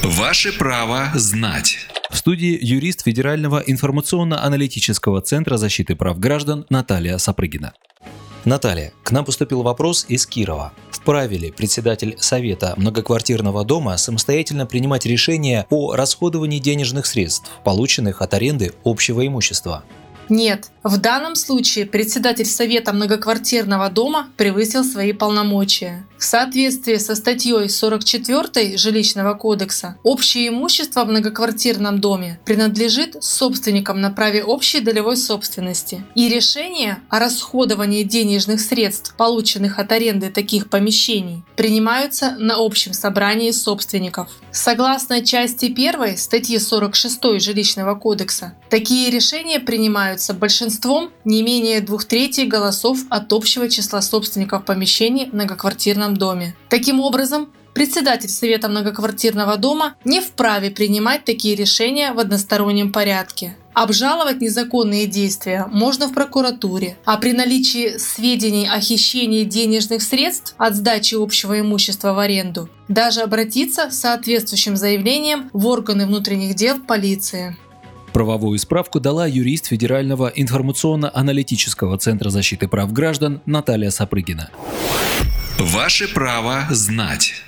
Ваше право знать. В студии юрист Федерального информационно-аналитического центра защиты прав граждан Наталья Сапрыгина. Наталья, к нам поступил вопрос из Кирова. Вправе ли председатель Совета многоквартирного дома самостоятельно принимать решения о расходовании денежных средств, полученных от аренды общего имущества? Нет, в данном случае председатель Совета многоквартирного дома превысил свои полномочия. В соответствии со статьей 44 Жилищного кодекса, общее имущество в многоквартирном доме принадлежит собственникам на праве общей долевой собственности. И решения о расходовании денежных средств, полученных от аренды таких помещений, принимаются на общем собрании собственников. Согласно части 1 статьи 46 Жилищного кодекса, такие решения принимаются большинством не менее 2/3 голосов от общего числа собственников помещений в многоквартирном доме. Таким образом, председатель Совета многоквартирного дома не вправе принимать такие решения в одностороннем порядке. Обжаловать незаконные действия можно в прокуратуре, а при наличии сведений о хищении денежных средств от сдачи общего имущества в аренду даже обратиться с соответствующим заявлением в органы внутренних дел полиции. Правовую справку дала юрист Федерального информационно-аналитического центра защиты прав граждан Наталья Сапрыгина. Ваше право знать.